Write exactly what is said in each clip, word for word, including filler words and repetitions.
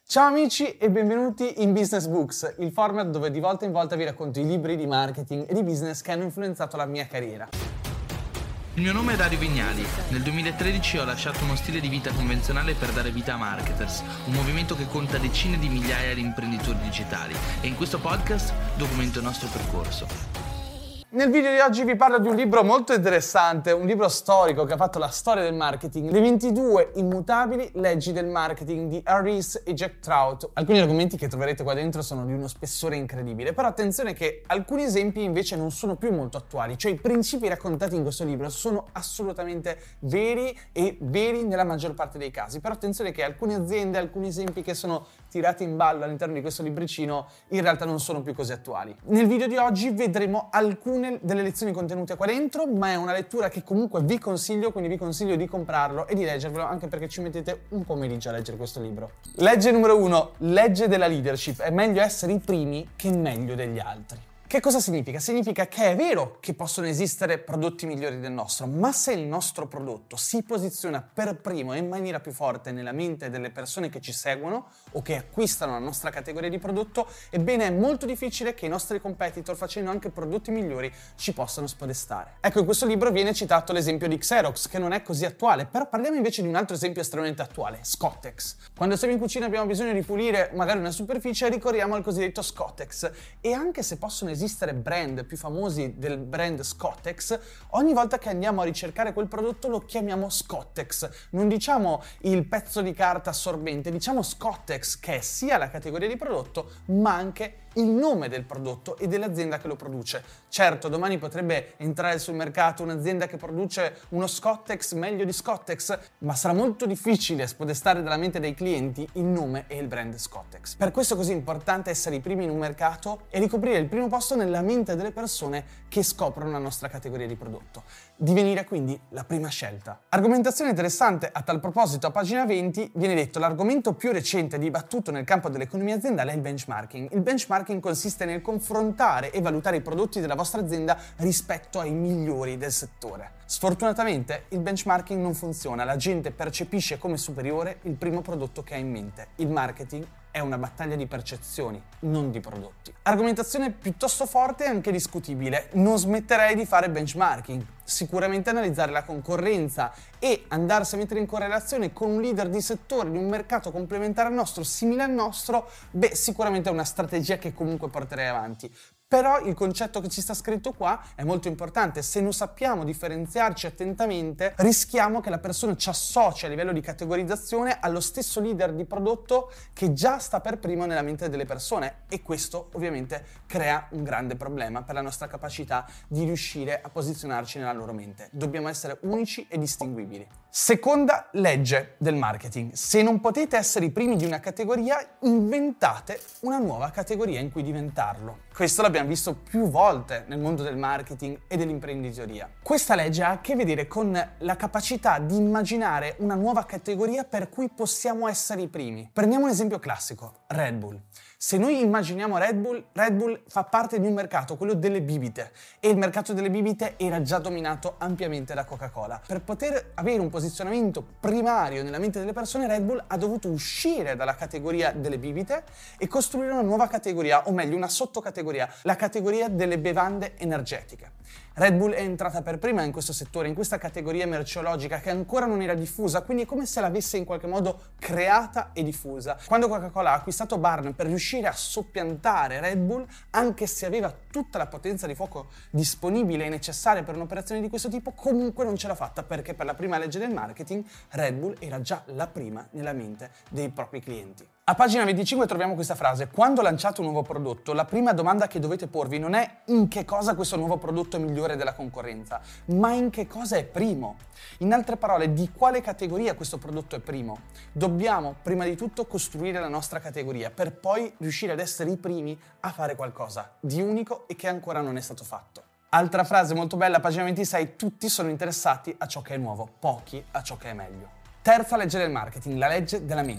Ciao amici e benvenuti in Business Books, il format dove di volta in volta vi racconto i libri di marketing e di business che hanno influenzato la mia carriera. Il mio nome è Dario Vignali. Nel duemilatredici ho lasciato uno stile di vita convenzionale per dare vita a Marketers, un movimento che conta decine di migliaia di imprenditori digitali, e in questo podcast documento il nostro percorso. Nel video di oggi vi parlo di un libro molto interessante, un libro storico che ha fatto la storia del marketing, Le ventidue immutabili leggi del marketing di Harris e Jack Trout. Alcuni argomenti che troverete qua dentro sono di uno spessore incredibile, però attenzione che alcuni esempi invece non sono più molto attuali, cioè i principi raccontati in questo libro sono assolutamente veri e veri nella maggior parte dei casi, però attenzione che alcune aziende, alcuni esempi che sono tirati in ballo all'interno di questo libricino in realtà non sono più così attuali. Nel video di oggi vedremo alcune delle lezioni contenute qua dentro, ma è una lettura che comunque vi consiglio, quindi vi consiglio di comprarlo e di leggervelo, anche perché ci mettete un pomeriggio a leggere questo libro. Legge numero uno, legge della leadership. È meglio essere i primi che meglio degli altri. Che cosa significa? Significa che è vero che possono esistere prodotti migliori del nostro, ma se il nostro prodotto si posiziona per primo e in maniera più forte nella mente delle persone che ci seguono o che acquistano la nostra categoria di prodotto, ebbene è molto difficile che i nostri competitor, facendo anche prodotti migliori, ci possano spodestare. Ecco, in questo libro viene citato l'esempio di Xerox, che non è così attuale, però parliamo invece di un altro esempio estremamente attuale, Scottex. Quando siamo in cucina e abbiamo bisogno di pulire magari una superficie, ricorriamo al cosiddetto Scottex, e anche se possono esistere brand più famosi del brand Scottex, ogni volta che andiamo a ricercare quel prodotto lo chiamiamo Scottex. Non diciamo il pezzo di carta assorbente, diciamo Scottex, che è sia la categoria di prodotto ma anche il nome del prodotto e dell'azienda che lo produce. Certo, domani potrebbe entrare sul mercato un'azienda che produce uno Scottex meglio di Scottex, ma sarà molto difficile spodestare dalla mente dei clienti il nome e il brand Scottex. Per questo è così importante essere i primi in un mercato e ricoprire il primo posto nella mente delle persone che scoprono la nostra categoria di prodotto. Divenire quindi la prima scelta. Argomentazione interessante a tal proposito: a pagina venti viene detto: l'argomento più recente dibattuto nel campo dell'economia aziendale è il benchmarking. Il benchmarking consiste nel confrontare e valutare i prodotti della vostra azienda rispetto ai migliori del settore. Sfortunatamente il benchmarking non funziona, la gente percepisce come superiore il primo prodotto che ha in mente. Il marketing è una battaglia di percezioni, non di prodotti. Argomentazione piuttosto forte e anche discutibile. Non smetterei di fare benchmarking. Sicuramente analizzare la concorrenza e andarsi a mettere in correlazione con un leader di settore, di un mercato complementare al nostro, simile al nostro, beh, sicuramente è una strategia che comunque porterei avanti. Però il concetto che ci sta scritto qua è molto importante. Se non sappiamo differenziarci attentamente, rischiamo che la persona ci associ a livello di categorizzazione allo stesso leader di prodotto che già sta per primo nella mente delle persone, e questo ovviamente crea un grande problema per la nostra capacità di riuscire a posizionarci nella loro mente. Dobbiamo essere unici e distinguibili. Seconda legge del marketing: se non potete essere i primi di una categoria, inventate una nuova categoria in cui diventarlo. Questo l'abbiamo visto più volte nel mondo del marketing e dell'imprenditoria. Questa legge ha a che vedere con la capacità di immaginare una nuova categoria per cui possiamo essere i primi. Prendiamo un esempio classico, Red Bull. Se noi immaginiamo Red Bull, Red Bull fa parte di un mercato, quello delle bibite, e il mercato delle bibite era già dominato ampiamente da Coca-Cola. Per poter avere un posizionamento primario nella mente delle persone, Red Bull ha dovuto uscire dalla categoria delle bibite e costruire una nuova categoria, o meglio una sottocategoria, la categoria delle bevande energetiche. Red Bull è entrata per prima in questo settore, in questa categoria merceologica che ancora non era diffusa, quindi è come se l'avesse in qualche modo creata e diffusa. Quando Coca-Cola ha acquistato Barn per riuscire a soppiantare Red Bull, anche se aveva tutta la potenza di fuoco disponibile e necessaria per un'operazione di questo tipo, comunque non ce l'ha fatta, perché per la prima legge del marketing Red Bull era già la prima nella mente dei propri clienti. A pagina venticinque troviamo questa frase: quando lanciate un nuovo prodotto, la prima domanda che dovete porvi non è in che cosa questo nuovo prodotto è migliore della concorrenza, ma in che cosa è primo. In altre parole, di quale categoria questo prodotto è primo. Dobbiamo prima di tutto costruire la nostra categoria per poi riuscire ad essere i primi a fare qualcosa di unico e che ancora non è stato fatto. Altra frase molto bella, pagina ventisei: tutti sono interessati a ciò che è nuovo, pochi a ciò che è meglio. Terza legge del marketing, la legge della mente.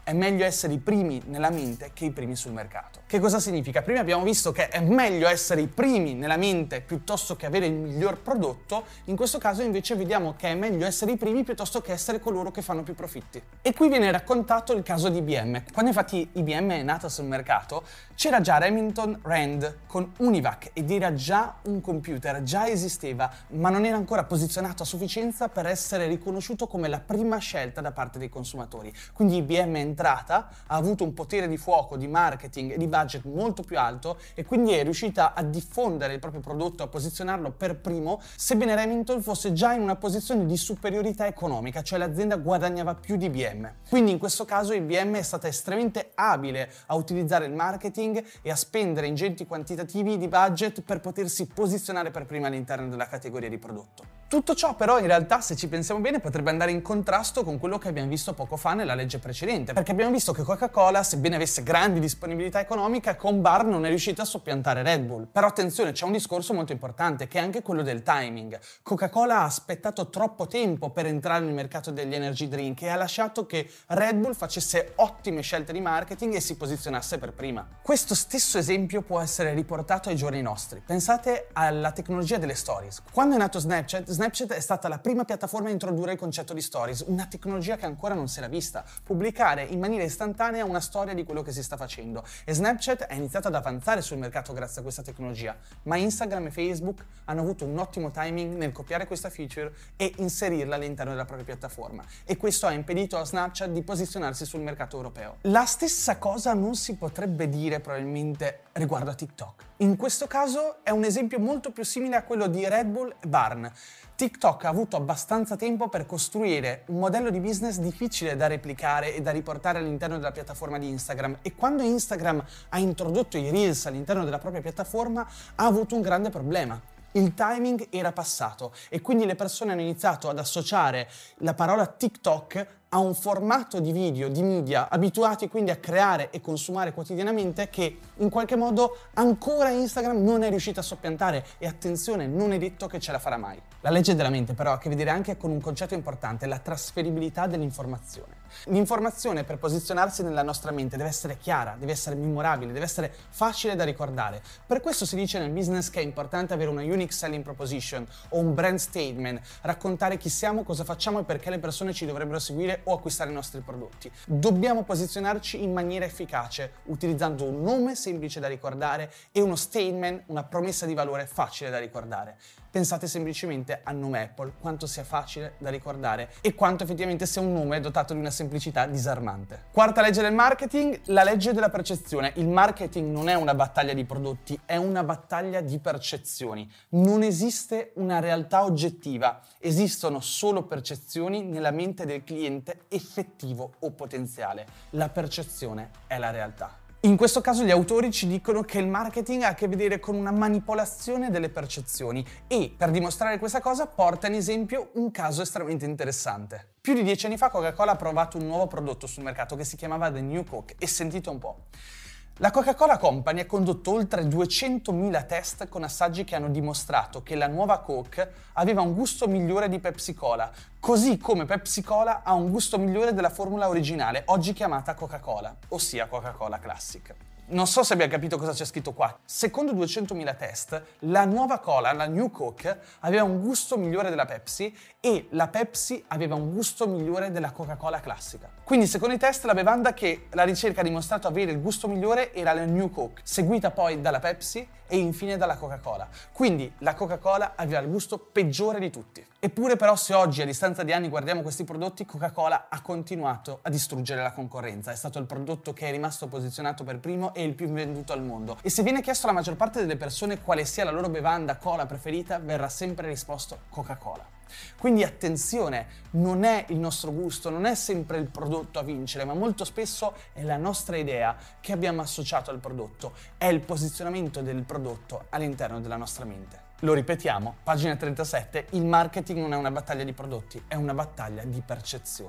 è meglio essere i primi nella mente che i primi sul mercato. Che cosa significa? Prima abbiamo visto che è meglio essere i primi nella mente piuttosto che avere il miglior prodotto, in questo caso invece vediamo che è meglio essere i primi piuttosto che essere coloro che fanno più profitti. E qui viene raccontato il caso di I B M. Quando infatti I B M è nata sul mercato, c'era già Remington Rand con Univac ed era già un computer, già esisteva, ma non era ancora posizionato a sufficienza per essere riconosciuto come la prima scelta da parte dei consumatori. Quindi I B M è entrata, ha avuto un potere di fuoco, di marketing e di budget molto più alto e quindi è riuscita a diffondere il proprio prodotto, a posizionarlo per primo, sebbene Remington fosse già in una posizione di superiorità economica, cioè l'azienda guadagnava più di I B M. Quindi in questo caso I B M è stata estremamente abile a utilizzare il marketing e a spendere ingenti quantitativi di budget per potersi posizionare per prima all'interno della categoria di prodotto. Tutto ciò però in realtà, se ci pensiamo bene, potrebbe andare in contrasto con quello che abbiamo visto poco fa nella legge precedente, perché abbiamo visto che Coca-Cola, sebbene avesse grandi disponibilità economica, con Bar non è riuscita a soppiantare Red Bull. Però attenzione, c'è un discorso molto importante che è anche quello del timing. Coca-Cola ha aspettato troppo tempo per entrare nel mercato degli energy drink e ha lasciato che Red Bull facesse ottime scelte di marketing e si posizionasse per prima. Questo stesso esempio può essere riportato ai giorni nostri. Pensate alla tecnologia delle stories. Quando è nato Snapchat, Snapchat è stata la prima piattaforma a introdurre il concetto di stories, una tecnologia che ancora non si era vista. Pubblicare in maniera istantanea una storia di quello che si sta facendo. E Snapchat è iniziato ad avanzare sul mercato grazie a questa tecnologia, ma Instagram e Facebook hanno avuto un ottimo timing nel copiare questa feature e inserirla all'interno della propria piattaforma. E questo ha impedito a Snapchat di posizionarsi sul mercato europeo. La stessa cosa non si potrebbe dire probabilmente riguardo a TikTok. In questo caso è un esempio molto più simile a quello di Red Bull e Barn. TikTok ha avuto abbastanza tempo per costruire un modello di business difficile da replicare e da riportare all'interno della piattaforma di Instagram, e quando Instagram ha introdotto i Reels all'interno della propria piattaforma ha avuto un grande problema. Il timing era passato e quindi le persone hanno iniziato ad associare la parola TikTok a un formato di video, di media, abituati quindi a creare e consumare quotidianamente, che in qualche modo ancora Instagram non è riuscita a soppiantare, e attenzione, non è detto che ce la farà mai. La legge della mente però ha a che vedere anche con un concetto importante, la trasferibilità dell'informazione. L'informazione, per posizionarsi nella nostra mente, deve essere chiara, deve essere memorabile, deve essere facile da ricordare. Per questo si dice nel business che è importante avere una unique selling proposition o un brand statement, raccontare chi siamo, cosa facciamo e perché le persone ci dovrebbero seguire o acquistare i nostri prodotti. Dobbiamo posizionarci in maniera efficace, utilizzando un nome semplice da ricordare e uno statement, una promessa di valore facile da ricordare. Pensate semplicemente al nome Apple, quanto sia facile da ricordare e quanto effettivamente sia un nome dotato di una semplicità disarmante. Quarta legge del marketing, la legge della percezione. Il marketing non è una battaglia di prodotti, è una battaglia di percezioni. Non esiste una realtà oggettiva, esistono solo percezioni nella mente del cliente effettivo o potenziale. La percezione è la realtà. In questo caso gli autori ci dicono che il marketing ha a che vedere con una manipolazione delle percezioni, e per dimostrare questa cosa porta in esempio un caso estremamente interessante. Più di dieci anni fa Coca-Cola ha provato un nuovo prodotto sul mercato che si chiamava The New Coke, e sentite un po'. La Coca-Cola Company ha condotto oltre duecentomila test con assaggi che hanno dimostrato che la nuova Coke aveva un gusto migliore di Pepsi Cola, così come Pepsi Cola ha un gusto migliore della formula originale, oggi chiamata Coca-Cola, ossia Coca-Cola Classic. Non so se abbia capito cosa c'è scritto qua. Secondo duecentomila test, la nuova cola, la New Coke, aveva un gusto migliore della Pepsi e la Pepsi aveva un gusto migliore della Coca-Cola classica. Quindi, secondo i test, la bevanda che la ricerca ha dimostrato avere il gusto migliore era la New Coke, seguita poi dalla Pepsi e infine dalla Coca-Cola. Quindi la Coca-Cola aveva il gusto peggiore di tutti. Eppure però, se oggi a distanza di anni guardiamo questi prodotti, Coca-Cola ha continuato a distruggere la concorrenza. È stato il prodotto che è rimasto posizionato per primo e il più venduto al mondo. E se viene chiesto alla maggior parte delle persone quale sia la loro bevanda cola preferita, verrà sempre risposto Coca-Cola. Quindi attenzione, non è il nostro gusto, non è sempre il prodotto a vincere, ma molto spesso è la nostra idea che abbiamo associato al prodotto, è il posizionamento del prodotto all'interno della nostra mente. Lo ripetiamo, pagina trentasette, il marketing non è una battaglia di prodotti, è una battaglia di percezioni.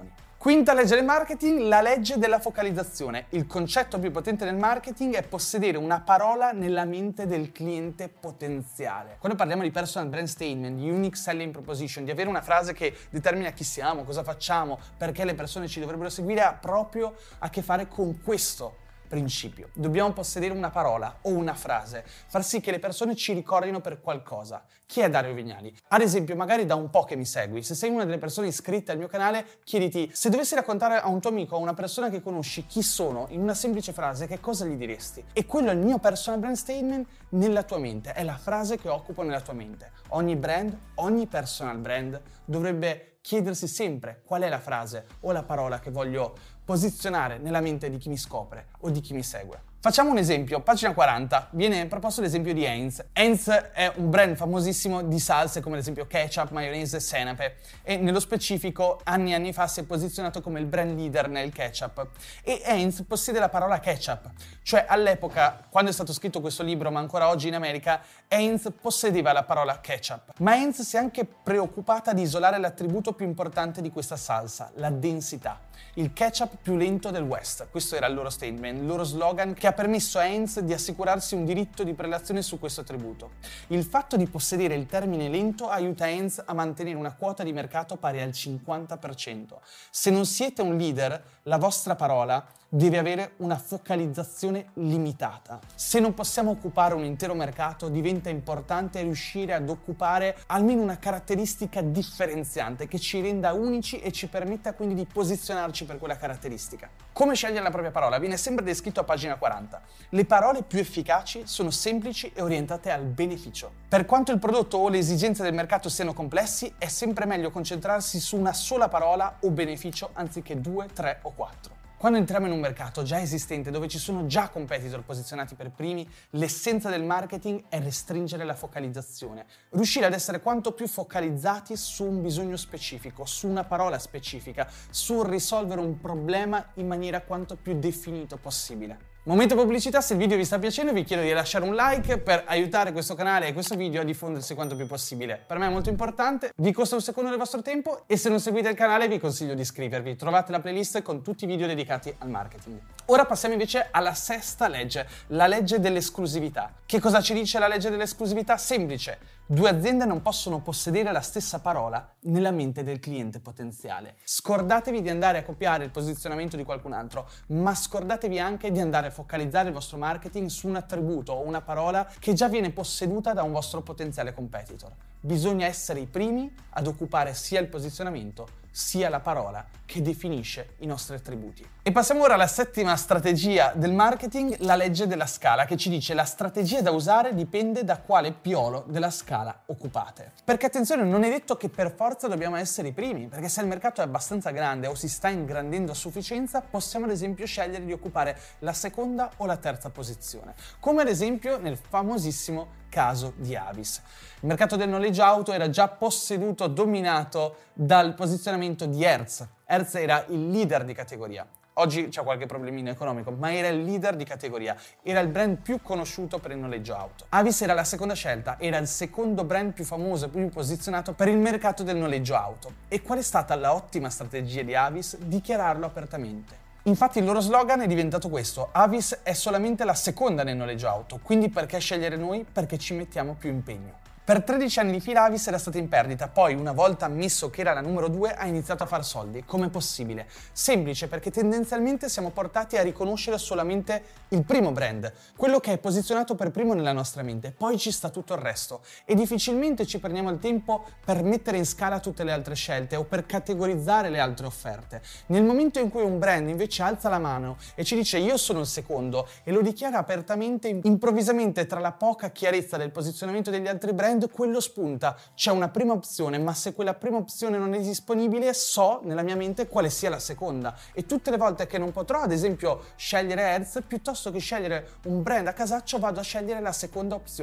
Quinta legge del marketing, la legge della focalizzazione. Il concetto più potente del marketing è possedere una parola nella mente del cliente potenziale. Quando parliamo di personal brand statement, di unique selling proposition, di avere una frase che determina chi siamo, cosa facciamo, perché le persone ci dovrebbero seguire, ha proprio a che fare con questo principio. Dobbiamo possedere una parola o una frase, far sì che le persone ci ricordino per qualcosa. Chi è Dario Vignali? Ad esempio, magari da un po' che mi segui, se sei una delle persone iscritte al mio canale, chiediti: se dovessi raccontare a un tuo amico o a una persona che conosci chi sono in una semplice frase, che cosa gli diresti? E quello è il mio personal brand statement nella tua mente, è la frase che occupo nella tua mente. Ogni brand, ogni personal brand dovrebbe chiedersi sempre qual è la frase o la parola che voglio posizionare nella mente di chi mi scopre o di chi mi segue. Facciamo un esempio, pagina quaranta, viene proposto l'esempio di Heinz. Heinz è un brand famosissimo di salse come ad esempio ketchup, maionese, senape, e nello specifico anni e anni fa si è posizionato come il brand leader nel ketchup. E Heinz possiede la parola ketchup, cioè all'epoca, quando è stato scritto questo libro, ma ancora oggi in America, Heinz possedeva la parola ketchup. Ma Heinz si è anche preoccupata di isolare l'attributo più importante di questa salsa, la densità. Il ketchup più lento del West, questo era il loro statement, il loro slogan che ha permesso a Heinz di assicurarsi un diritto di prelazione su questo attributo. Il fatto di possedere il termine lento aiuta Heinz a mantenere una quota di mercato pari al cinquanta per cento. Se non siete un leader, la vostra parola deve avere una focalizzazione limitata. Se non possiamo occupare un intero mercato, diventa importante riuscire ad occupare almeno una caratteristica differenziante che ci renda unici e ci permetta quindi di posizionarci per quella caratteristica. Come scegliere la propria parola? Viene sempre descritto a pagina quaranta. Le parole più efficaci sono semplici e orientate al beneficio. Per quanto il prodotto o le esigenze del mercato siano complessi, è sempre meglio concentrarsi su una sola parola o beneficio anziché due, tre o quattro. Quando entriamo in un mercato già esistente, dove ci sono già competitor posizionati per primi, l'essenza del marketing è restringere la focalizzazione. Riuscire ad essere quanto più focalizzati su un bisogno specifico, su una parola specifica, su risolvere un problema in maniera quanto più definito possibile. Momento pubblicità, se il video vi sta piacendo vi chiedo di lasciare un like per aiutare questo canale e questo video a diffondersi quanto più possibile. Per me è molto importante, vi costa un secondo del vostro tempo e se non seguite il canale vi consiglio di iscrivervi. Trovate la playlist con tutti i video dedicati al marketing. Ora passiamo invece alla sesta legge, la legge dell'esclusività. Che cosa ci dice la legge dell'esclusività? Semplice. Due aziende non possono possedere la stessa parola nella mente del cliente potenziale. Scordatevi di andare a copiare il posizionamento di qualcun altro, ma scordatevi anche di andare a focalizzare il vostro marketing su un attributo o una parola che già viene posseduta da un vostro potenziale competitor. Bisogna essere i primi ad occupare sia il posizionamento sia la parola che definisce i nostri attributi. E passiamo ora alla settima strategia del marketing, la legge della scala, che ci dice: la strategia da usare dipende da quale piolo della scala occupate. Perché attenzione, non è detto che per forza dobbiamo essere i primi, perché se il mercato è abbastanza grande o si sta ingrandendo a sufficienza, possiamo ad esempio scegliere di occupare la seconda o la terza posizione, come ad esempio nel famosissimo caso di Avis. Il mercato del noleggio auto era già posseduto, dominato dal posizionamento di Hertz. Hertz era il leader di categoria. Oggi c'è qualche problemino economico, ma era il leader di categoria, era il brand più conosciuto per il noleggio auto. Avis era la seconda scelta, era il secondo brand più famoso e più posizionato per il mercato del noleggio auto. E qual è stata la ottima strategia di Avis? Dichiararlo apertamente. Infatti il loro slogan è diventato questo: Avis è solamente la seconda nel noleggio auto, quindi perché scegliere noi? Perché ci mettiamo più impegno. Per tredici anni di fila Avis era stata in perdita, poi una volta ammesso che era la numero due ha iniziato a far soldi. Com'è possibile? Semplice, perché tendenzialmente siamo portati a riconoscere solamente il primo brand, quello che è posizionato per primo nella nostra mente, poi ci sta tutto il resto e difficilmente ci prendiamo il tempo per mettere in scala tutte le altre scelte o per categorizzare le altre offerte. Nel momento in cui un brand invece alza la mano e ci dice io sono il secondo e lo dichiara apertamente, improvvisamente tra la poca chiarezza del posizionamento degli altri brand quello spunta. C'è una prima opzione, ma se quella prima opzione non è disponibile, so nella mia mente quale sia la seconda. E tutte le volte che non potrò, ad esempio, scegliere Hertz, piuttosto che scegliere un brand a casaccio, vado a scegliere la seconda opzione,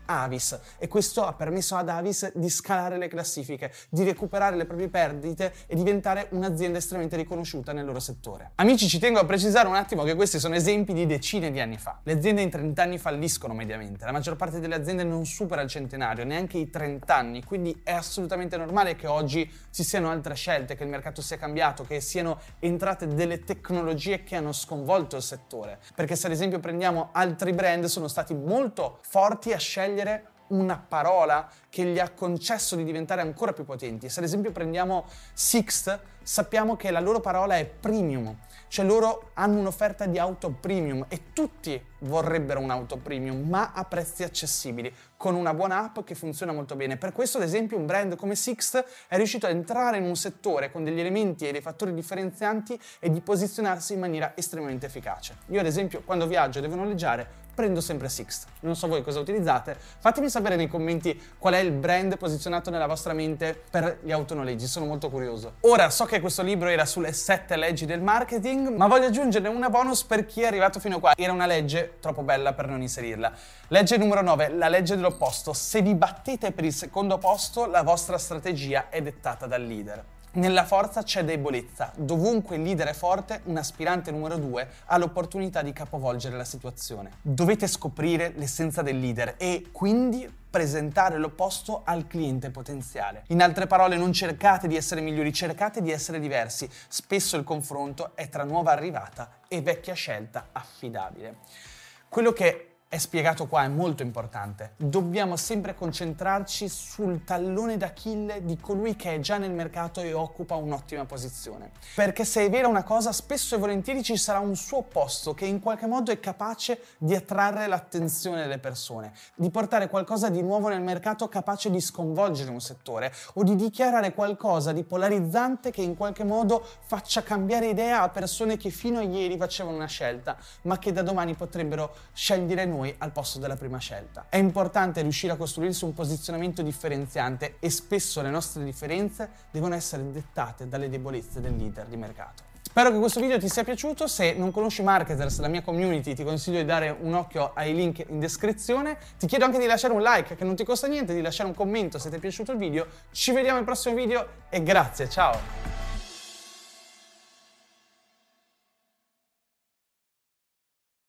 Avis, e questo ha permesso ad Avis di scalare le classifiche, di recuperare le proprie perdite e diventare un'azienda estremamente riconosciuta nel loro settore. Amici, ci tengo a precisare un attimo che questi sono esempi di decine di anni fa. Le aziende in trenta anni falliscono mediamente, la maggior parte delle aziende non supera il centenario, neanche i trenta anni, quindi è assolutamente normale che oggi ci siano altre scelte, che il mercato sia cambiato, che siano entrate delle tecnologie che hanno sconvolto il settore. Perché se ad esempio prendiamo altri brand, sono stati molto forti a scegliere una parola che gli ha concesso di diventare ancora più potenti. Se ad esempio prendiamo Sixt, sappiamo che la loro parola è premium, cioè loro hanno un'offerta di auto premium e tutti vorrebbero un'auto premium, ma a prezzi accessibili, con una buona app che funziona molto bene. Per questo, ad esempio, un brand come Sixt è riuscito a entrare in un settore con degli elementi e dei fattori differenzianti e di posizionarsi in maniera estremamente efficace. Io, ad esempio, quando viaggio e devo noleggiare, prendo sempre Sixt. Non so voi cosa utilizzate, fatemi sapere nei commenti qual è il brand posizionato nella vostra mente per gli autonoleggi, sono molto curioso. Ora, so che questo libro era sulle sette leggi del marketing, ma voglio aggiungerne una bonus per chi è arrivato fino a qua. Era una legge troppo bella per non inserirla. Legge numero nove, la legge dell'opposto. Se vi battete per il secondo posto, la vostra strategia è dettata dal leader. Nella forza c'è debolezza. Dovunque il leader è forte, un aspirante numero due ha l'opportunità di capovolgere la situazione. Dovete scoprire l'essenza del leader e quindi presentare l'opposto al cliente potenziale. In altre parole, non cercate di essere migliori, cercate di essere diversi. Spesso il confronto è tra nuova arrivata e vecchia scelta affidabile. Quello che è spiegato qua è molto importante. Dobbiamo sempre concentrarci sul tallone d'Achille di colui che è già nel mercato e occupa un'ottima posizione. Perché se è vera una cosa, spesso e volentieri ci sarà un suo opposto che in qualche modo è capace di attrarre l'attenzione delle persone, di portare qualcosa di nuovo nel mercato capace di sconvolgere un settore o di dichiarare qualcosa di polarizzante che in qualche modo faccia cambiare idea a persone che fino a ieri facevano una scelta, ma che da domani potrebbero scegliere noi al posto della prima scelta. È importante riuscire a costruirsi un posizionamento differenziante e spesso le nostre differenze devono essere dettate dalle debolezze del leader di mercato. Spero che questo video ti sia piaciuto. Se non conosci Marketers, la mia community, ti consiglio di dare un occhio ai link in descrizione. Ti chiedo anche di lasciare un like che non ti costa niente, di lasciare un commento se ti è piaciuto il video. Ci vediamo al prossimo video e grazie, ciao!